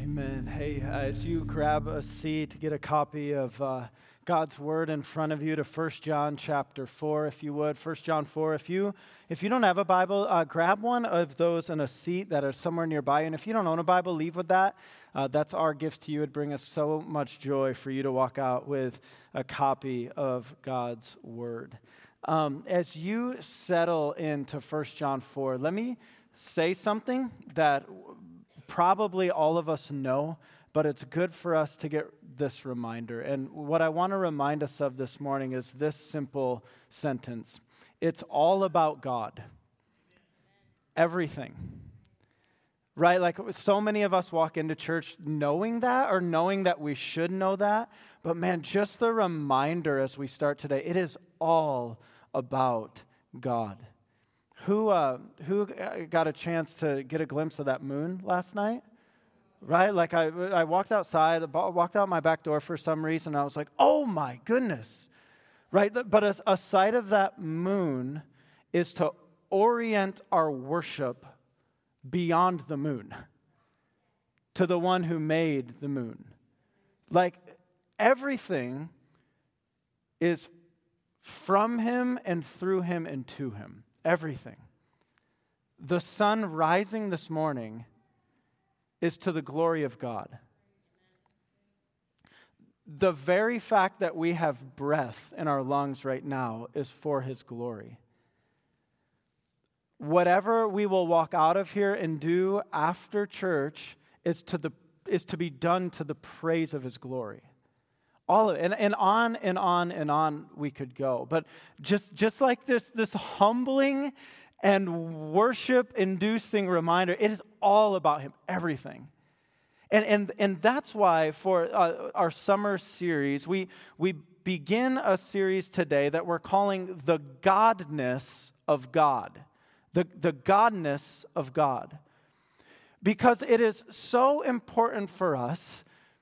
Amen. Hey, as you grab a seat, get a copy of God's Word in front of you to 1 John chapter 4, if you would. 1 John 4. If you don't have a Bible, grab one of those in a seat that are somewhere nearby. And if you don't own a Bible, leave with that. That's our gift to you. It'd bring us so much joy for you to walk out with a copy of God's Word. As you settle into 1 John 4, let me say something that probably all of us know, but it's good for us to get this reminder. And what I want to remind us of this morning is this simple sentence. It's all about God. Everything. Right? Like so many of us walk into church knowing that or knowing that we should know that. But man, just the reminder as we start today, it is all about God. Who got a chance to get a glimpse of that moon last night? Right? Like I walked outside, walked out my back door for some reason. I was like, oh my goodness. Right? But a sight of that moon is to orient our worship beyond the moon to the one who made the moon. Like everything is from him and through him and to him. Everything. The sun rising this morning is to the glory of God. The very fact that we have breath in our lungs right now is for his glory. Whatever we will walk out of here and do after church is to be done to the praise of his glory. All of it, and on and on and on we could go. But just like this humbling and worship-inducing reminder, it is all about him, everything. And that's why for our summer series, we begin a series today that we're calling The Godness of God. The Godness of God. Because it is so important for us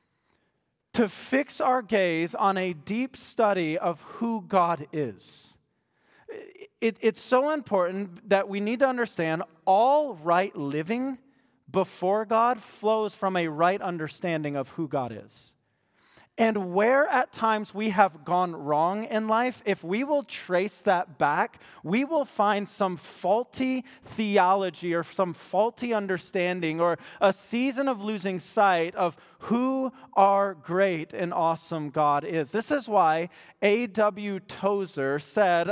to fix our gaze on a deep study of who God is. It's so important that we need to understand all right living before God flows from a right understanding of who God is. And where at times we have gone wrong in life, if we will trace that back, we will find some faulty theology or some faulty understanding or a season of losing sight of who our great and awesome God is. This is why A.W. Tozer said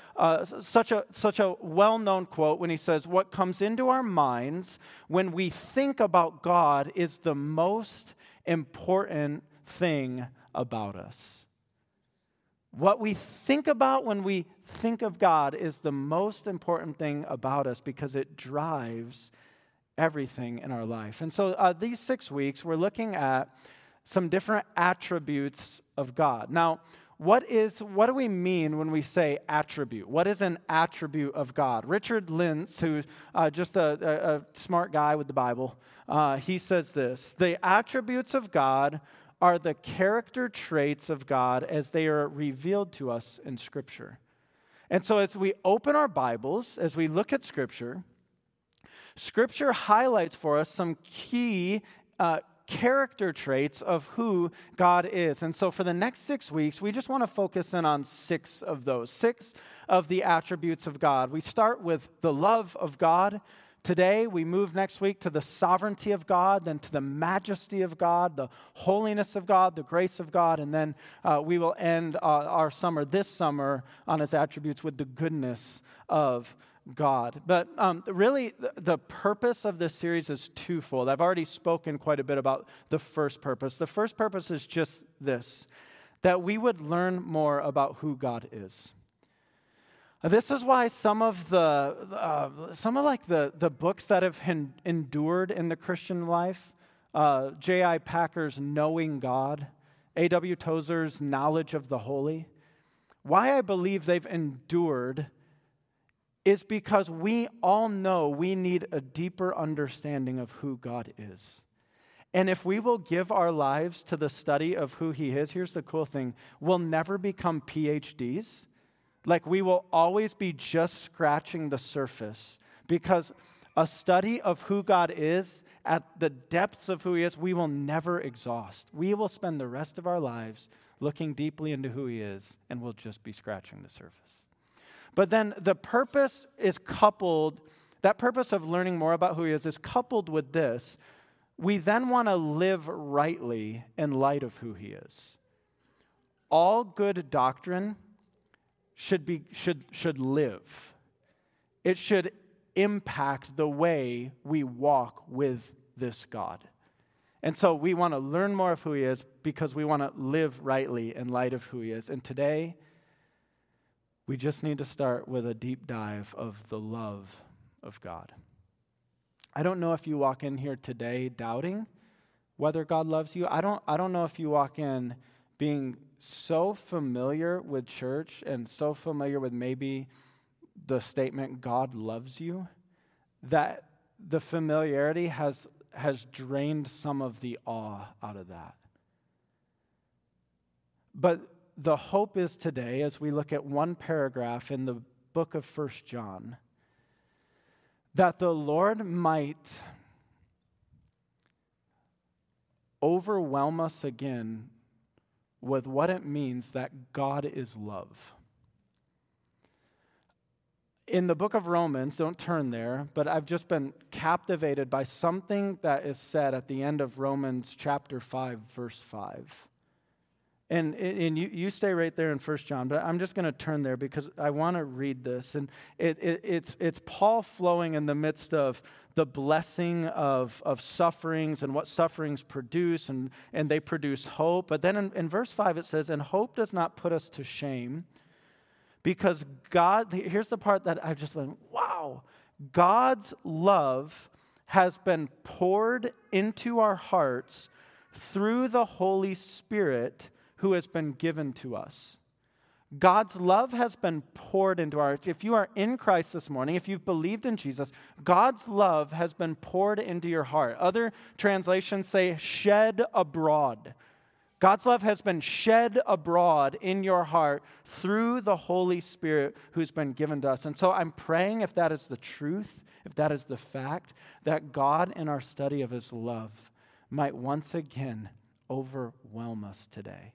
such a well-known quote when he says, "What comes into our minds when we think about God is the most important thing about us." What we think about when we think of God is the most important thing about us because it drives everything in our life. And so these 6 weeks, we're looking at some different attributes of God. Now, what do we mean when we say attribute? What is an attribute of God? Richard Lentz, who's just a smart guy with the Bible, he says this: the attributes of God are the character traits of God as they are revealed to us in Scripture. And so as we open our Bibles, as we look at Scripture, Scripture highlights for us some key character traits of who God is. And so for the next 6 weeks, we just want to focus in on 6 of those, 6 of the attributes of God. We start with the love of God. Today, we move next week to the sovereignty of God, then to the majesty of God, the holiness of God, the grace of God, and then we will end this summer, on his attributes with the goodness of God. But really, the purpose of this series is twofold. I've already spoken quite a bit about the first purpose. The first purpose is just this, that we would learn more about who God is. This is why some of the books that have endured in the Christian life, J.I. Packer's Knowing God, A.W. Tozer's Knowledge of the Holy, why I believe they've endured is because we all know we need a deeper understanding of who God is. And if we will give our lives to the study of who he is, here's the cool thing, we'll never become PhDs. Like we will always be just scratching the surface because A study of who God is at the depths of who he is, we will never exhaust. We will spend the rest of our lives looking deeply into who he is, and we'll just be scratching the surface. But then the purpose is coupled, that purpose of learning more about who he is coupled with this. We then want to live rightly in light of who he is. All good doctrine should live. It should impact the way we walk with this God. And so we want to learn more of who he is because we want to live rightly in light of who he is. And today, we just need to start with a deep dive of the love of God. I don't know if you walk in here today doubting whether God loves you. I don't know if you walk in being so familiar with church and so familiar with maybe the statement God loves you that the familiarity has drained some of the awe out of that. But the hope is today, as we look at one paragraph in the book of 1 John, that the Lord might overwhelm us again with what it means that God is love. In the book of Romans, don't turn there, but I've just been captivated by something that is said at the end of Romans chapter 5, verse 5. And you stay right there in 1 John, but I'm just going to turn there because I want to read this. And it's Paul flowing in the midst of the blessing of sufferings and what sufferings produce, and they produce hope. But then in verse 5 it says, "And hope does not put us to shame, because God," here's the part that I just went, wow, "God's love has been poured into our hearts through the Holy Spirit who has been given to us." God's love has been poured into our hearts. If you are in Christ this morning, if you've believed in Jesus, God's love has been poured into your heart. Other translations say shed abroad. God's love has been shed abroad in your heart through the Holy Spirit who's been given to us. And so I'm praying, if that is the truth, if that is the fact, that God in our study of his love might once again overwhelm us today.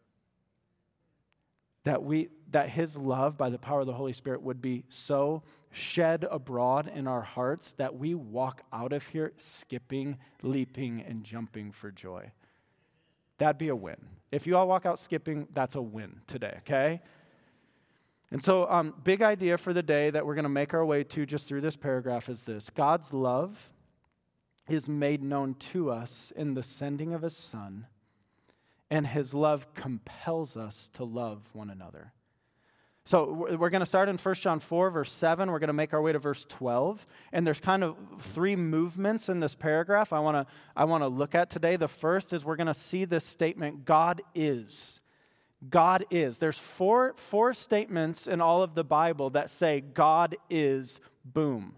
That his love by the power of the Holy Spirit would be so shed abroad in our hearts that we walk out of here skipping, leaping, and jumping for joy. That'd be a win. If you all walk out skipping, that's a win today, okay? And so big idea for the day that we're going to make our way to just through this paragraph is this. God's love is made known to us in the sending of his Son, and his love compels us to love one another. So we're going to start in 1 John 4, verse 7. We're going to make our way to verse 12. And there's kind of three movements in this paragraph I want to look at today. The first is we're going to see this statement, God is. God is. There's four statements in all of the Bible that say God is, boom.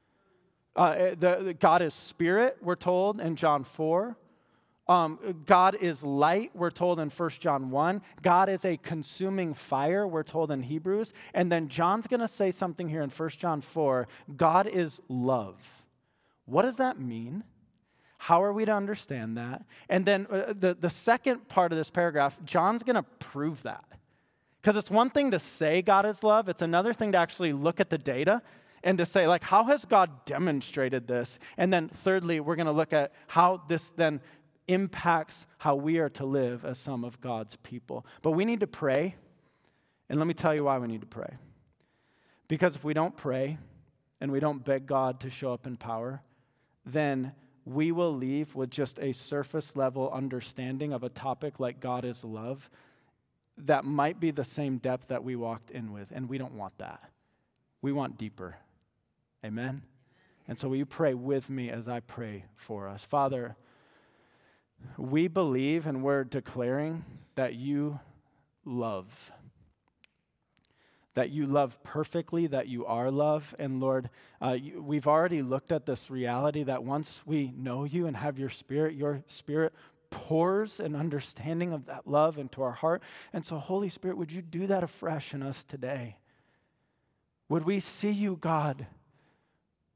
God is spirit, we're told in John 4. God is light, we're told in 1 John 1. God is a consuming fire, we're told in Hebrews. And then John's going to say something here in 1 John 4. God is love. What does that mean? How are we to understand that? And then the second part of this paragraph, John's going to prove that. Because it's one thing to say God is love. It's another thing to actually look at the data and to say, like, how has God demonstrated this? And then thirdly, we're going to look at how this then impacts how we are to live as some of God's people. But we need to pray, and let me tell you why we need to pray. Because if we don't pray and we don't beg God to show up in power, then we will leave with just a surface level understanding of a topic like God is love that might be the same depth that we walked in with, and we don't want that. We want deeper. Amen? And so will you pray with me as I pray for us? Father, we believe and we're declaring that you love. That you love perfectly, that you are love. And Lord, we've already looked at this reality that once we know you and have your Spirit pours an understanding of that love into our heart. And so Holy Spirit, would you do that afresh in us today? Would we see you, God,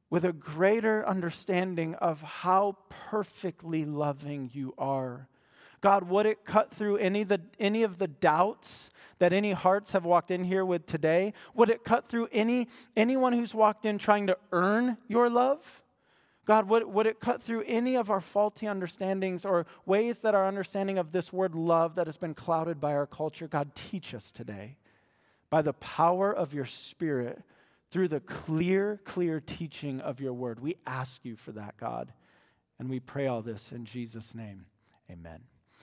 with a greater understanding of how perfectly loving you are. God, would it cut through any of the doubts that any hearts have walked in here with today? Would it cut through anyone who's walked in trying to earn your love? God, would it cut through any of our faulty understandings or ways that our understanding of this word love that has been clouded by our culture? God, teach us today by the power of your Spirit through the clear teaching of your word. We ask you for that, God, and we pray all this in Jesus' name. Amen.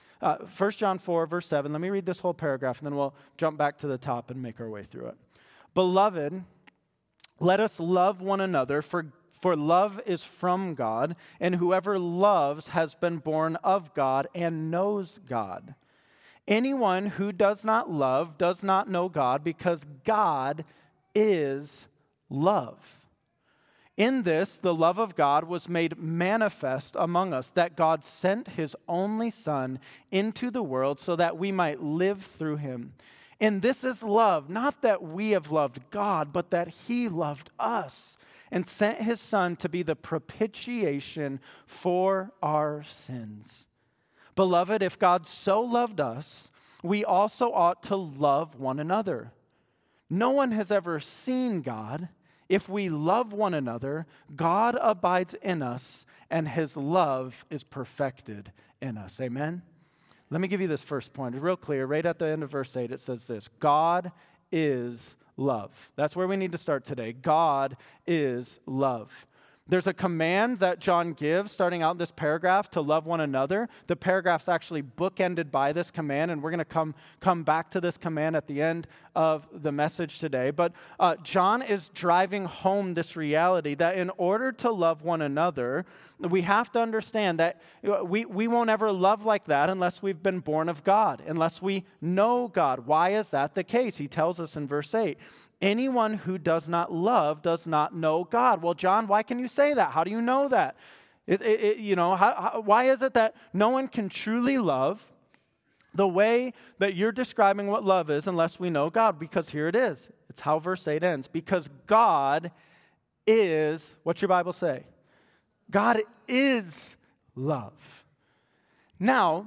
1 John 4, verse 7. Let me read this whole paragraph, and then we'll jump back to the top and make our way through it. Beloved, let us love one another, for love is from God, and whoever loves has been born of God and knows God. Anyone who does not love does not know God, because God is love. In this, the love of God was made manifest among us, that God sent his only Son into the world so that we might live through him. And this is love, not that we have loved God, but that he loved us and sent his Son to be the propitiation for our sins. Beloved, if God so loved us, we also ought to love one another. No one has ever seen God. If we love one another, God abides in us, and his love is perfected in us. Amen? Let me give you this first point. It's real clear. Right at the end of verse 8, it says this: God is love. That's where we need to start today. God is love. There's a command that John gives starting out this paragraph to love one another. The paragraph's actually bookended by this command, and we're going to come back to this command at the end of the message today. But John is driving home this reality that in order to love one another, we have to understand that we won't ever love like that unless we've been born of God, unless we know God. Why is that the case? He tells us in verse 8, anyone who does not love does not know God. Well, John, why can you say that? How do you know that? Why is it that no one can truly love the way that you're describing what love is unless we know God? Because here it is. It's how verse 8 ends. Because God is, what's your Bible say? God is love. Now,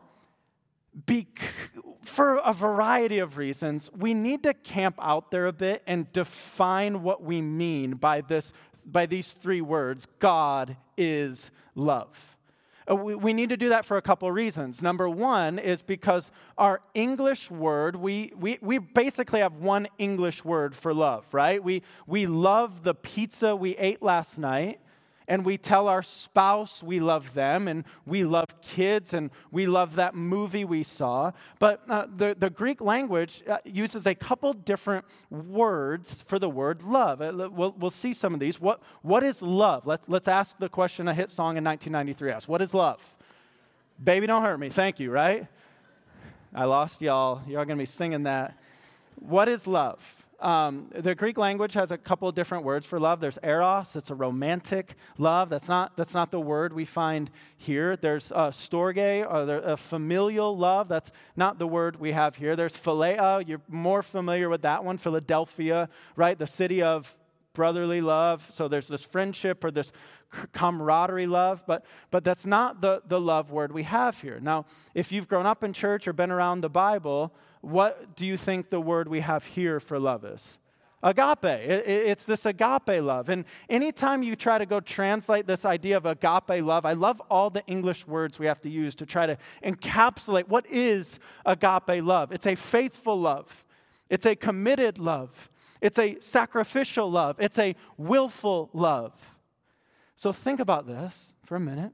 for a variety of reasons, we need to camp out there a bit and define what we mean by these three words: God is love. We need to do that for a couple of reasons. Number one is because our English word, we basically have one English word for love, right? We love the pizza we ate last night, and we tell our spouse we love them, and we love kids, and we love that movie we saw. But the Greek language uses a couple different words for the word love. We'll see some of these. What is love? Let's ask the question a hit song in 1993 asked. What is love? Baby, don't hurt me. Thank you, right? I lost y'all. Y'all going to be singing that. What is love? The Greek language has a couple of different words for love. There's eros. It's a romantic love. That's not the word we find here. There's storge, or a familial love. That's not the word we have here. There's philea. You're more familiar with that one. Philadelphia, right? The city of brotherly love. So there's this friendship or this camaraderie love, but that's not the love word we have here. Now, if you've grown up in church or been around the Bible, what do you think the word we have here for love is? Agape. It's this agape love. And anytime you try to go translate this idea of agape love, I love all the English words we have to use to try to encapsulate what is agape love. It's a faithful love. It's a committed love. It's a sacrificial love. It's a willful love. So think about this for a minute.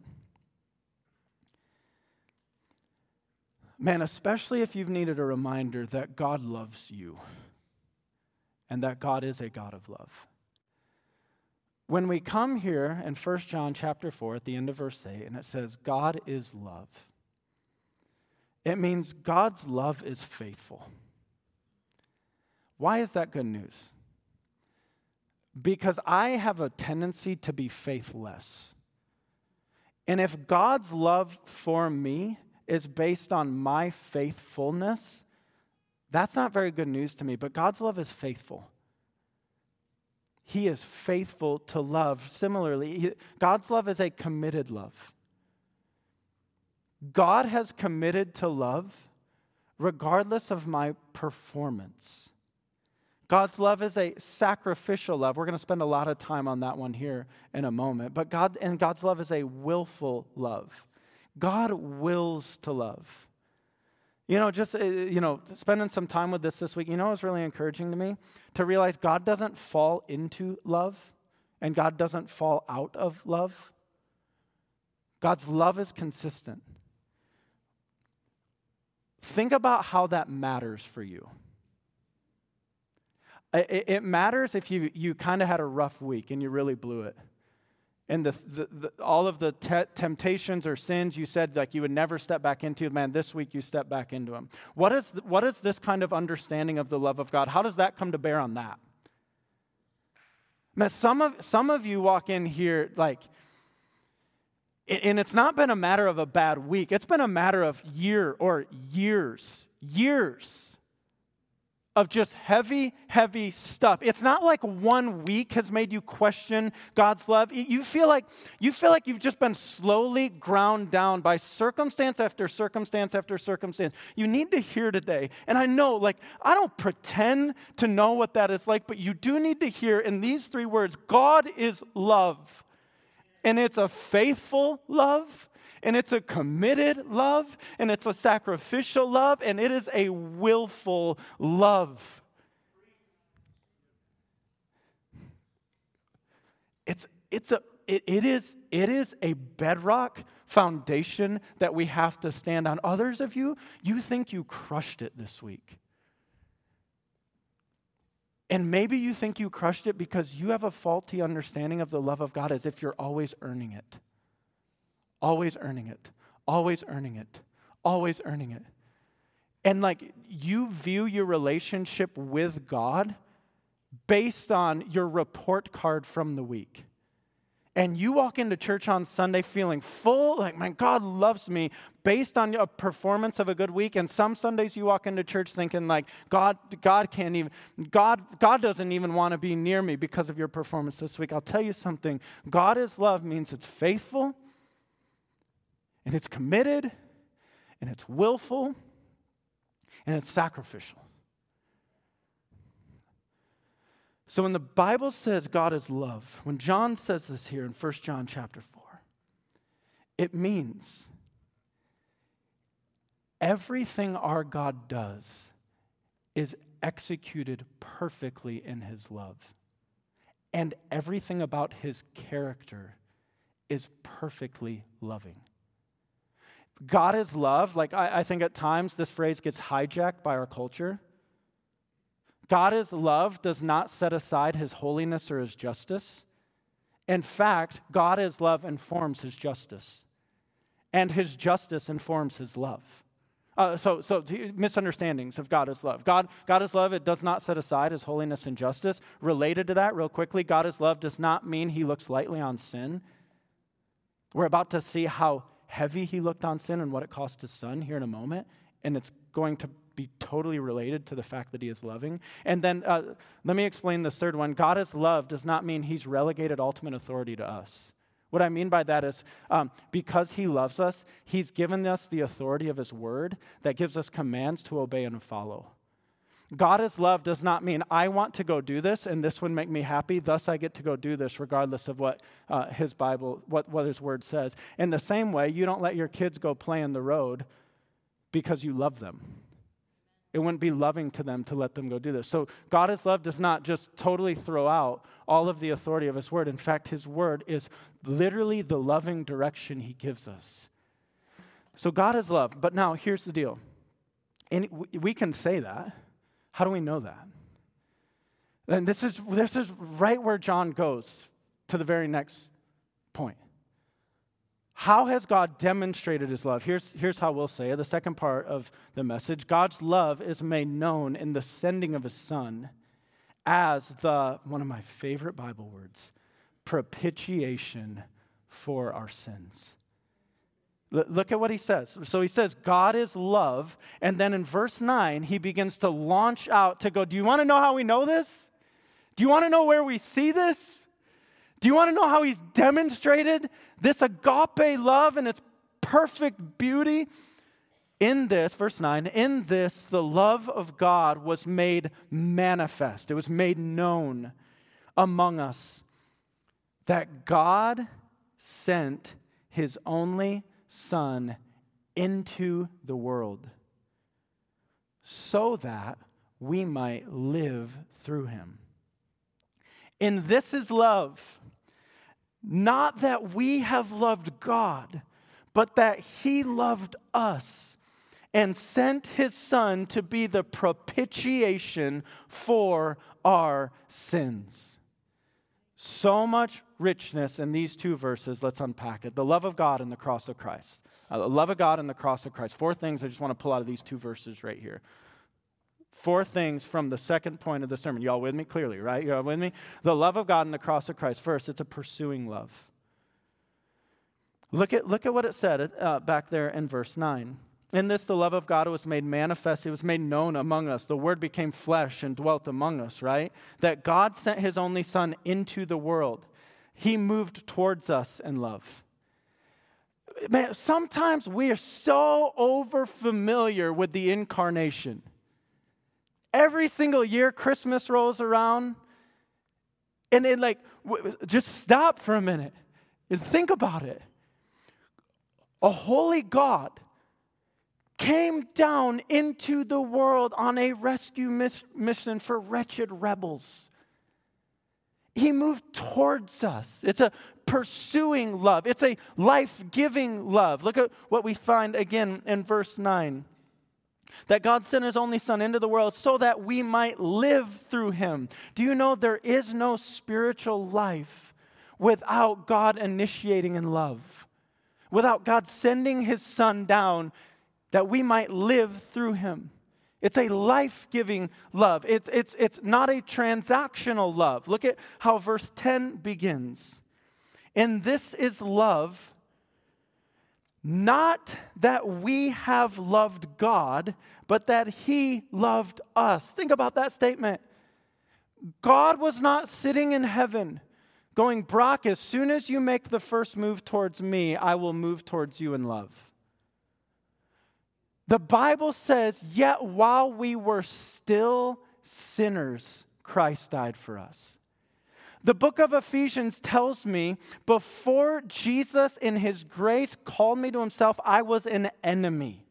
Man, especially if you've needed a reminder that God loves you and that God is a God of love. When we come here in 1 John chapter 4 at the end of verse 8, and it says, God is love, it means God's love is faithful. Why is that good news? Because I have a tendency to be faithless. And if God's love for me is based on my faithfulness, that's not very good news to me, but God's love is faithful. He is faithful to love. Similarly, God's love is a committed love. God has committed to love regardless of my performance. God's love is a sacrificial love. We're going to spend a lot of time on that one here in a moment. But God's love is a willful love. God wills to love. Spending some time with this week, it was really encouraging to me to realize God doesn't fall into love and God doesn't fall out of love. God's love is consistent. Think about how that matters for you. It matters if you kind of had a rough week and you really blew it. And all of the temptations or sins you said like you would never step back into, man, this week you step back into them. What is this kind of understanding of the love of God? How does that come to bear on that? Man, some of you walk in here like, and it's not been a matter of a bad week. It's been a matter of years of just heavy stuff. It's not like 1 week has made you question God's love. You feel like you've just been slowly ground down by circumstance after circumstance after circumstance. You need to hear today. And I know, I don't pretend to know what that is like, but you do need to hear in these 3 words, God is love. And it's a faithful love. And it's a committed love, and it's a sacrificial love, and it is a willful love. It is a bedrock foundation that we have to stand on. Others of you think you crushed it this week. And maybe you think you crushed it because you have a faulty understanding of the love of God as if you're always earning it. Always earning it, always earning it, always earning it. And you view your relationship with God based on your report card from the week. And you walk into church on Sunday feeling full, like, man, God loves me based on a performance of a good week. And some Sundays you walk into church thinking like, God doesn't even want to be near me because of your performance this week. I'll tell you something. God is love means it's faithful, and it's committed, and it's willful, and it's sacrificial. So when the Bible says God is love, when John says this here in 1 John chapter 4, it means everything our God does is executed perfectly in his love. And everything about his character is perfectly loving. God is love. I think at times this phrase gets hijacked by our culture. God is love does not set aside his holiness or his justice. In fact, God is love informs his justice. And his justice informs his love. So misunderstandings of God is love. God is love. It does not set aside his holiness and justice. Related to that, real quickly, God is love does not mean he looks lightly on sin. We're about to see how heavy he looked on sin and what it cost his son here in a moment, and it's going to be totally related to the fact that he is loving. And then let me explain this third one. God is love does not mean he's relegated ultimate authority to us. What I mean by that is because he loves us, he's given us the authority of his word that gives us commands to obey and follow. God is love does not mean I want to go do this and this would make me happy, thus I get to go do this regardless of what his Bible, what his word says. In the same way, you don't let your kids go play in the road because you love them. It wouldn't be loving to them to let them go do this. So God is love does not just totally throw out all of the authority of his word. In fact, his word is literally the loving direction he gives us. So God is love. But now here's the deal. And we can say that. How do we know that? And this is right where John goes to the very next point. How has God demonstrated his love? Here's how we'll say it. The second part of the message. God's love is made known in the sending of his son as one of my favorite Bible words, propitiation for our sins. Look at what he says. So he says, God is love. And then in verse 9, he begins to launch out to go, do you want to know how we know this? Do you want to know where we see this? Do you want to know how he's demonstrated this agape love and its perfect beauty? In this, verse 9, in this, the love of God was made manifest. It was made known among us that God sent his only Son into the world so that we might live through him. And this is love, not that we have loved God, but that he loved us and sent his Son to be the propitiation for our sins. So much richness in these two verses. Let's unpack it. The love of God and the cross of Christ. The love of God and the cross of Christ. 4 things I just want to pull out of these 2 verses right here. 4 things from the second point of the sermon. You all with me? Clearly, right? You all with me? The love of God and the cross of Christ. First, it's a pursuing love. Look at what it said back there in verse 9. In this, the love of God was made manifest. It was made known among us. The Word became flesh and dwelt among us, right? That God sent his only Son into the world. He moved towards us in love. Man, sometimes we are so over-familiar with the incarnation. Every single year, Christmas rolls around, and it just stop for a minute and think about it. A holy God came down into the world on a rescue mission for wretched rebels. He moved towards us. It's a pursuing love. It's a life-giving love. Look at what we find again in verse 9. That God sent his only Son into the world so that we might live through him. Do you know there is no spiritual life without God initiating in love? Without God sending his Son down that we might live through him. It's a life-giving love. It's not a transactional love. Look at how verse 10 begins. And this is love, not that we have loved God, but that he loved us. Think about that statement. God was not sitting in heaven going, Brock, as soon as you make the first move towards me, I will move towards you in love. The Bible says, yet while we were still sinners, Christ died for us. The book of Ephesians tells me, before Jesus in his grace called me to himself, I was an enemy.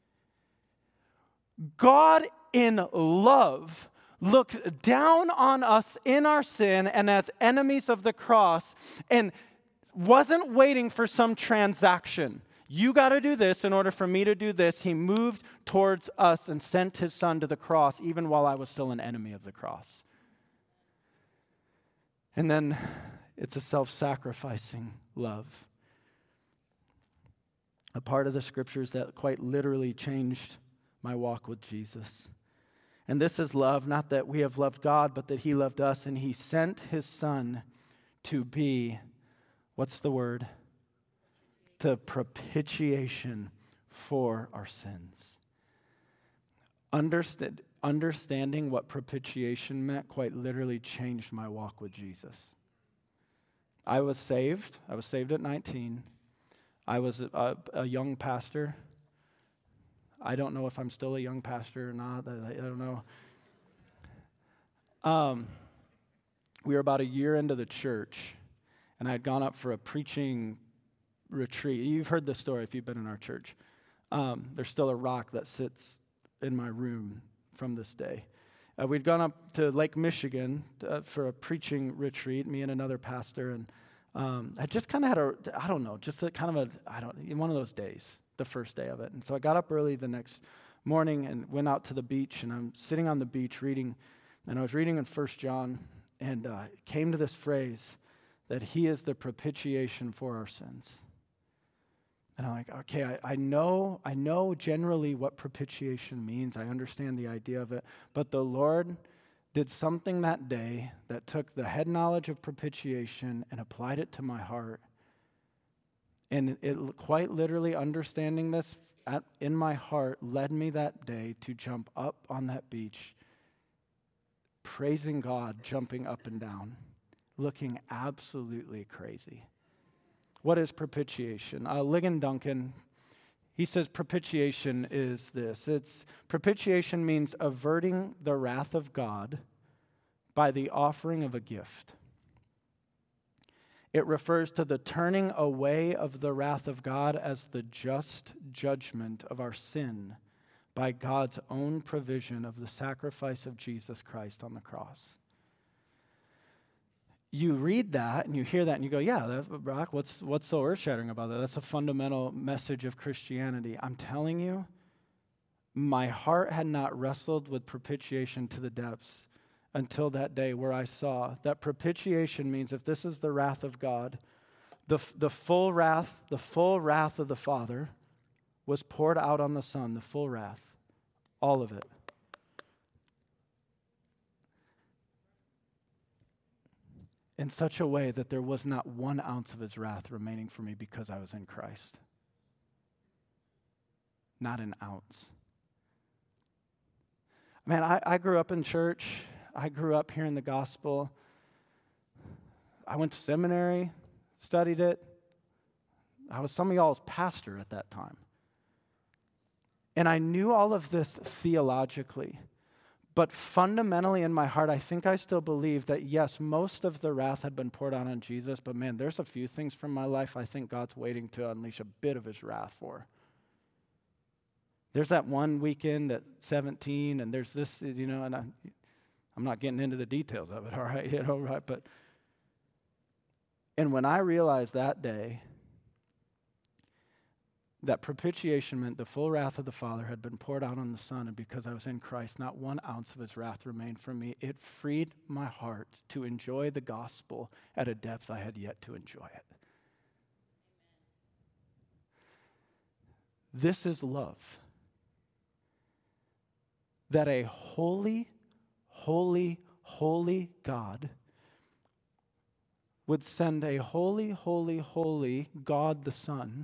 God in love looked down on us in our sin and as enemies of the cross and wasn't waiting for some transaction. You got to do this in order for me to do this. He moved towards us and sent his Son to the cross even while I was still an enemy of the cross. And then it's a self-sacrificing love. A part of the scriptures that quite literally changed my walk with Jesus. And this is love, not that we have loved God, but that he loved us, and he sent his Son to be, what's the word? The propitiation for our sins. Understanding what propitiation meant quite literally changed my walk with Jesus. I was saved. I was saved at 19. I was a young pastor. I don't know if I'm still a young pastor or not. I don't know. We were about a year into the church, and I had gone up for a preaching retreat. You've heard this story if you've been in our church. There's still a rock that sits in my room from this day. We'd gone up to Lake Michigan for a preaching retreat, me and another pastor, and I just kind of had one of those days, the first day of it. And so I got up early the next morning and went out to the beach, and I'm sitting on the beach reading, and I was reading in 1 John, and came to this phrase that he is the propitiation for our sins. And I'm like, okay, I know generally what propitiation means. I understand the idea of it. But the Lord did something that day that took the head knowledge of propitiation and applied it to my heart. And it quite literally understanding this in my heart led me that day to jump up on that beach praising God, jumping up and down, looking absolutely crazy. What is propitiation? Ligon Duncan, he says propitiation is this. Propitiation means averting the wrath of God by the offering of a gift. It refers to the turning away of the wrath of God as the just judgment of our sin by God's own provision of the sacrifice of Jesus Christ on the cross. You read that and you hear that and you go, yeah, Brock, what's so earth-shattering about that? That's a fundamental message of Christianity. I'm telling you, my heart had not wrestled with propitiation to the depths until that day where I saw that propitiation means if this is the wrath of God, the full wrath of the Father was poured out on the Son, the full wrath, all of it. In such a way that there was not 1 ounce of his wrath remaining for me because I was in Christ. Not an ounce. Man, I grew up in church. I grew up hearing the gospel. I went to seminary, studied it. I was some of y'all's pastor at that time. And I knew all of this theologically. But fundamentally in my heart, I think I still believe that, yes, most of the wrath had been poured out on Jesus. But man, there's a few things from my life I think God's waiting to unleash a bit of his wrath for. There's that one weekend at 17, and there's this, and I'm not getting into the details of it, all right, right? And when I realized that day that propitiation meant the full wrath of the Father had been poured out on the Son, and because I was in Christ, not 1 ounce of his wrath remained for me, it freed my heart to enjoy the gospel at a depth I had yet to enjoy it. This is love. That a holy, holy, holy God would send a holy, holy, holy God the Son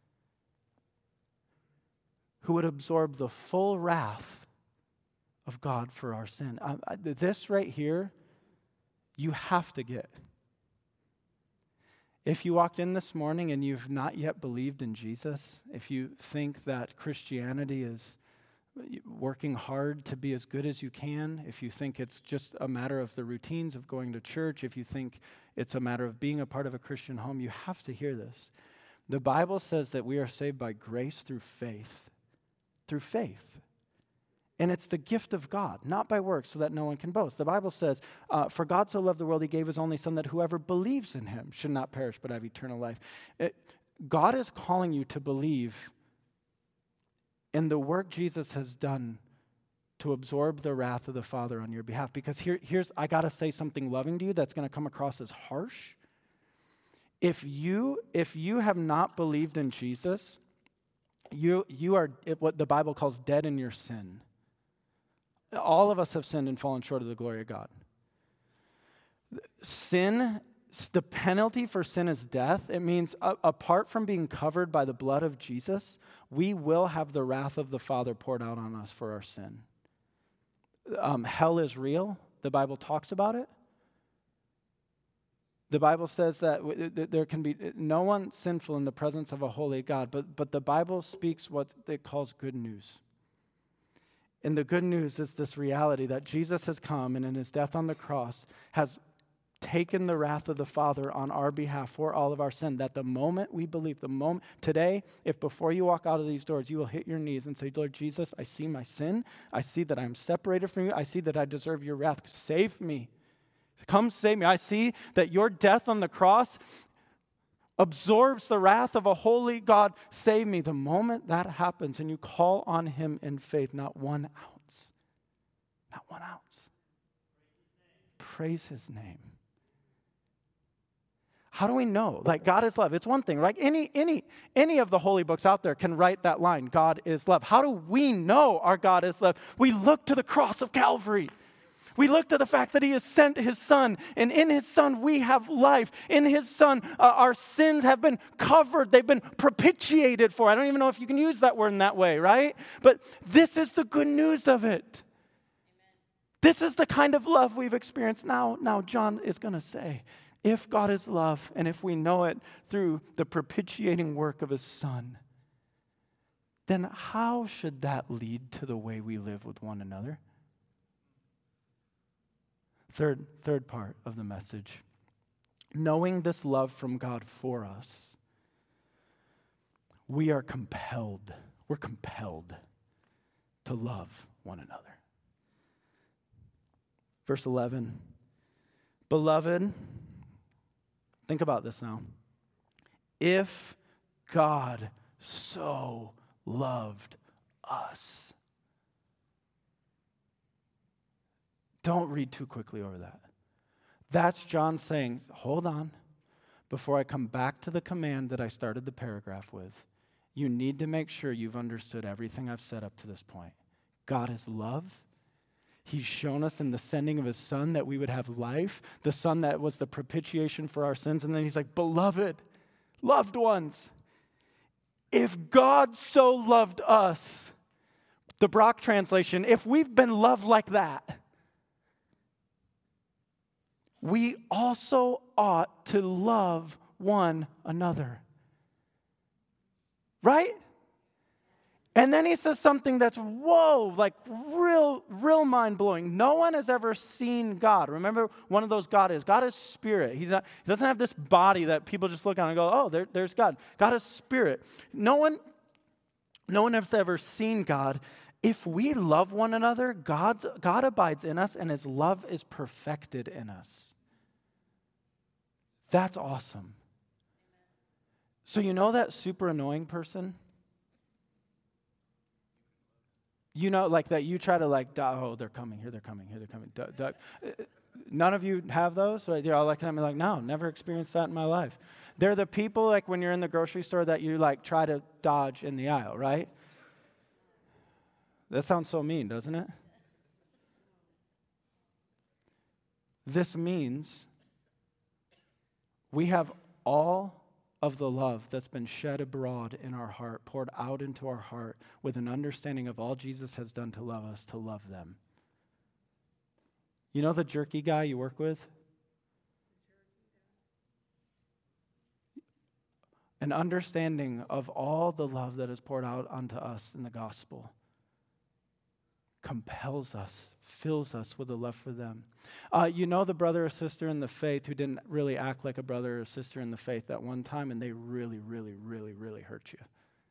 who would absorb the full wrath of God for our sin. This right here, you have to get. If you walked in this morning and you've not yet believed in Jesus, if you think that Christianity is working hard to be as good as you can, if you think it's just a matter of the routines of going to church, if you think it's a matter of being a part of a Christian home, you have to hear this. The Bible says that we are saved by grace through faith. Through faith. And it's the gift of God, not by works, so that no one can boast. The Bible says, for God so loved the world, he gave his only Son, that whoever believes in him should not perish but have eternal life. God is calling you to believe in the work Jesus has done to absorb the wrath of the Father on your behalf. Because here's I got to say something loving to you that's going to come across as harsh. If you have not believed in Jesus, you are what the Bible calls dead in your sin. All of us have sinned and fallen short of the glory of God. Sin, the penalty for sin is death. It means apart from being covered by the blood of Jesus, we will have the wrath of the Father poured out on us for our sin. Hell is real. The Bible talks about it. The Bible says that there can be no one sinful in the presence of a holy God, but the Bible speaks what it calls good news. And the good news is this reality that Jesus has come and in his death on the cross has taken the wrath of the Father on our behalf for all of our sin, that the moment we believe, today, if before you walk out of these doors, you will hit your knees and say, Lord Jesus, I see my sin. I see that I'm separated from you. I see that I deserve your wrath. Save me. Come save me. I see that your death on the cross absorbs the wrath of a holy God. Save me. The moment that happens and you call on him in faith, not 1 ounce. Not 1 ounce. Praise his name. How do we know? Like, God is love. It's one thing. Like any of the holy books out there can write that line, God is love. How do we know our God is love? We look to the cross of Calvary. We look to the fact that he has sent his Son, and in his Son we have life. In his Son, our sins have been covered. They've been propitiated for. I don't even know if you can use that word in that way, right? But this is the good news of it. This is the kind of love we've experienced. Now John is going to say, if God is love, and if we know it through the propitiating work of his Son, then how should that lead to the way we live with one another? Third part of the message. Knowing this love from God for us, we're compelled to love one another. Verse 11, beloved, think about this now. If God so loved us. Don't read too quickly over that. That's John saying, hold on, before I come back to the command that I started the paragraph with, you need to make sure you've understood everything I've said up to this point. God is love. He's shown us in the sending of his Son that we would have life, the Son that was the propitiation for our sins. And then he's like, beloved, loved ones, if God so loved us, the Brock translation, if we've been loved like that, we also ought to love one another. Right? And then he says something that's, whoa, like real mind-blowing. No one has ever seen God. Remember, one of those God is spirit. He doesn't have this body that people just look on and go, oh, there's God. God is spirit. No one has ever seen God. If we love one another, God abides in us, and his love is perfected in us. That's awesome. So you know that super annoying person? You know, like that you try to oh, they're coming, here they're coming. None of you have those? Right? You're all looking at me like, no, never experienced that in my life. They're the people like when you're in the grocery store that you like try to dodge in the aisle, right? That sounds so mean, doesn't it? This means we have all of the love that's been shed abroad in our heart, poured out into our heart with an understanding of all Jesus has done to love us, to love them. You know the jerky guy you work with? An understanding of all the love that is poured out onto us in the gospel compels us, fills us with a love for them. You know the brother or sister in the faith who didn't really act like a brother or sister in the faith at one time, and they really, really, really, really hurt you.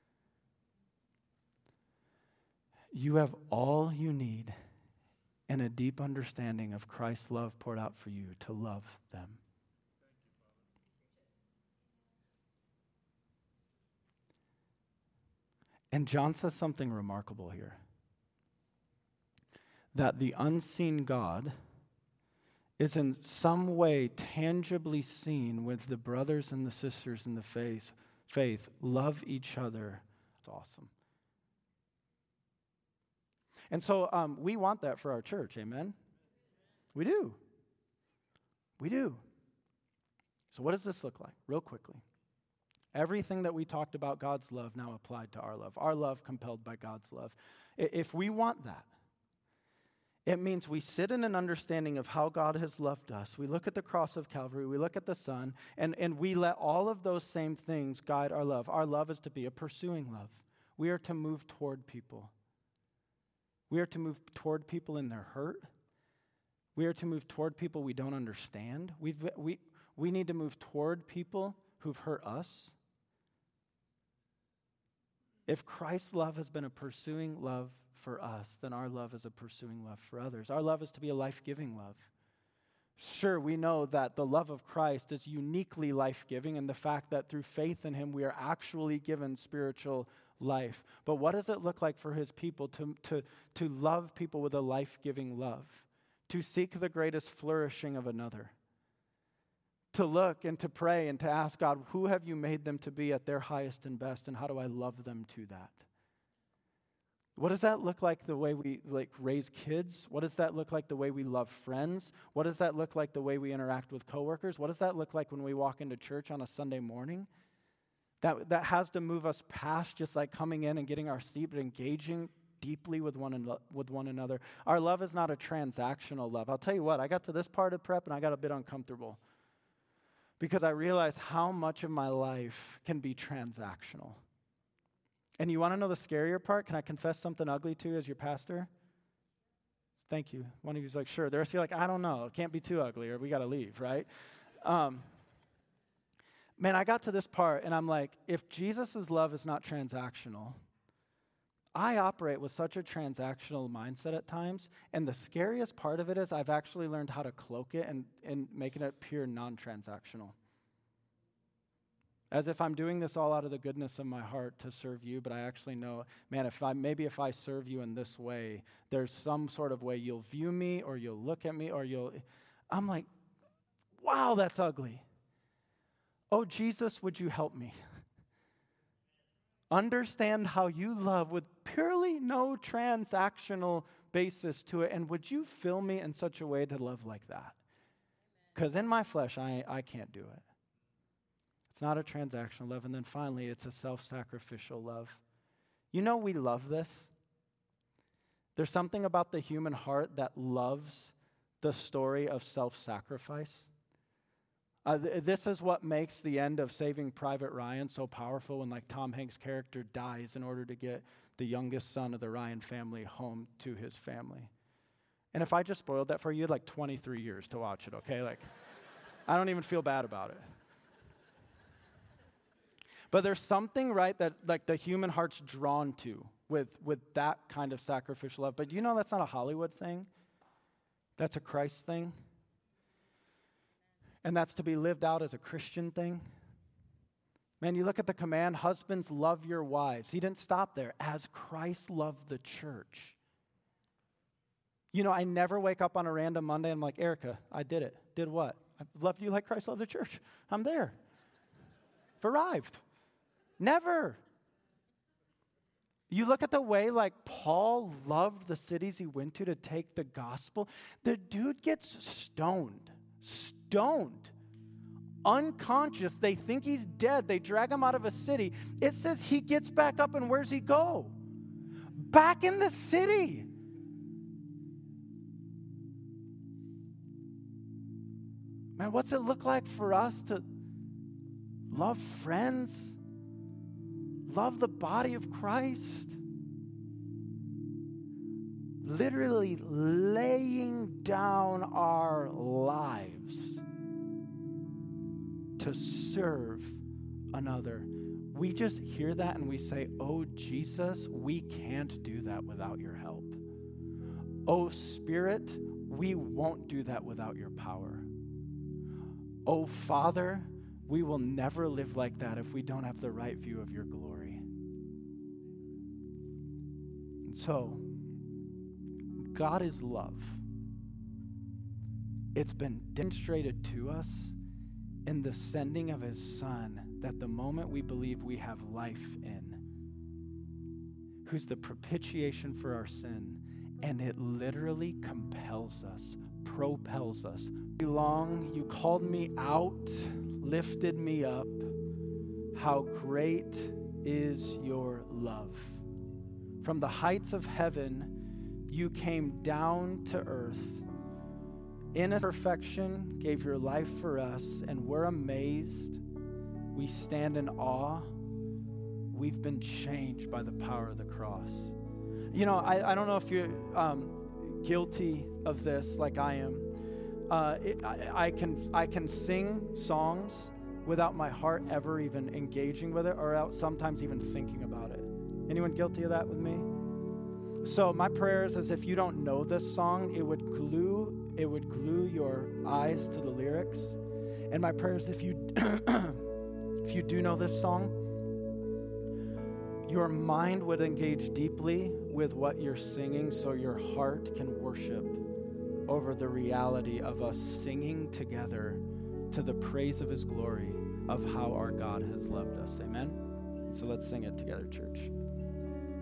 You have all you need and a deep understanding of Christ's love poured out for you to love them. And John says something remarkable here. That the unseen God is in some way tangibly seen with the brothers and the sisters in the faith love each other. It's awesome. And so we want that for our church, amen? We do. We do. So what does this look like? Real quickly. Everything that we talked about God's love now applied to our love compelled by God's love. If we want that, it means we sit in an understanding of how God has loved us. We look at the cross of Calvary, we look at the Son, and we let all of those same things guide our love. Our love is to be a pursuing love. We are to move toward people. We are to move toward people in their hurt. We are to move toward people we don't understand. We need to move toward people who've hurt us. If Christ's love has been a pursuing love for us, then our love is a pursuing love for others. Our love is to be a life-giving love. Sure, we know that the love of Christ is uniquely life-giving, and the fact that through faith in him we are actually given spiritual life. But what does it look like for his people to love people with a life-giving love? To seek the greatest flourishing of another? To look and to pray and to ask God, who have you made them to be at their highest and best, and how do I love them to that? What does that look like the way we raise kids? What does that look like the way we love friends? What does that look like the way we interact with coworkers? What does that look like when we walk into church on a Sunday morning? That has to move us past just like coming in and getting our seat, but engaging deeply with one another. Our love is not a transactional love. I'll tell you what, I got to this part of prep and I got a bit uncomfortable because I realized how much of my life can be transactional. And you want to know the scarier part? Can I confess something ugly to you as your pastor? Thank you. One of you's like, sure. The rest of you are like, I don't know. It can't be too ugly or we got to leave, right? Man, I got to this part and I'm like, if Jesus' love is not transactional, I operate with such a transactional mindset at times. And the scariest part of it is I've actually learned how to cloak it and making it pure non-transactional. As if I'm doing this all out of the goodness of my heart to serve you, but I actually know, man, if I serve you in this way, there's some sort of way you'll view me or you'll look at me or I'm like, wow, that's ugly. Oh, Jesus, would you help me? Understand how you love with purely no transactional basis to it, and would you fill me in such a way to love like that? Because in my flesh, I can't do it. It's not a transactional love. And then finally, it's a self-sacrificial love. You know we love this. There's something about the human heart that loves the story of self-sacrifice. This is what makes the end of Saving Private Ryan so powerful when like Tom Hanks' character dies in order to get the youngest son of the Ryan family home to his family. And if I just spoiled that for you, you had like 23 years to watch it, okay? Like, I don't even feel bad about it. But there's something, right, that like the human heart's drawn to with that kind of sacrificial love. But you know that's not a Hollywood thing. That's a Christ thing. And that's to be lived out as a Christian thing. Man, you look at the command, husbands, love your wives. He didn't stop there. As Christ loved the church. You know, I never wake up on a random Monday and I'm like, Erica, I did it. Did what? I loved you like Christ loved the church. I'm there. I've arrived. Never. You look at the way like Paul loved the cities he went to take the gospel. The dude gets stoned, unconscious. They think he's dead. They drag him out of a city. It says he gets back up, and where's he go? Back in the city. Man, what's it look like for us to love friends, love the body of Christ? Literally laying down our lives to serve another. We just hear that and we say, oh, Jesus, we can't do that without your help. Oh, Spirit, we won't do that without your power. Oh, Father, we will never live like that if we don't have the right view of your glory. And so, God is love. It's been demonstrated to us in the sending of his Son, that the moment we believe we have life in, who's the propitiation for our sin, and it literally compels us, propels us. Belong, you called me out, lifted me up. How great is your love. From the heights of heaven, you came down to earth. In a perfection, gave your life for us, and we're amazed. We stand in awe. We've been changed by the power of the cross. You know, I don't know if you're guilty of this like I am. I can sing songs without my heart ever even engaging with it, or without sometimes even thinking about it. Anyone guilty of that with me? So my prayer is if you don't know this song, it would glue your eyes to the lyrics. And my prayer is if you do know this song, your mind would engage deeply with what you're singing so your heart can worship over the reality of us singing together to the praise of his glory of how our God has loved us. Amen? So let's sing it together, church.